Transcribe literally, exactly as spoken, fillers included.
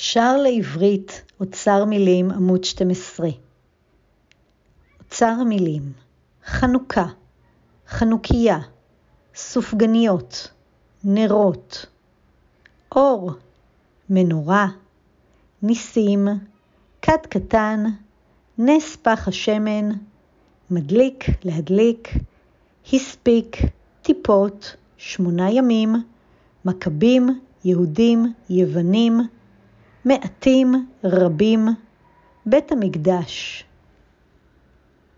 שער לעברית, אוצר מילים, עמוד שתים עשרה. אוצר מילים, חנוכה, חנוכיה, סופגניות, נרות, אור, מנורה, ניסים, כד קטן, נס פח השמן, מדליק, להדליק, הספיק, טיפות, שמונה ימים, מכבים, יהודים, יוונים, מעטים, רבים, בית המקדש,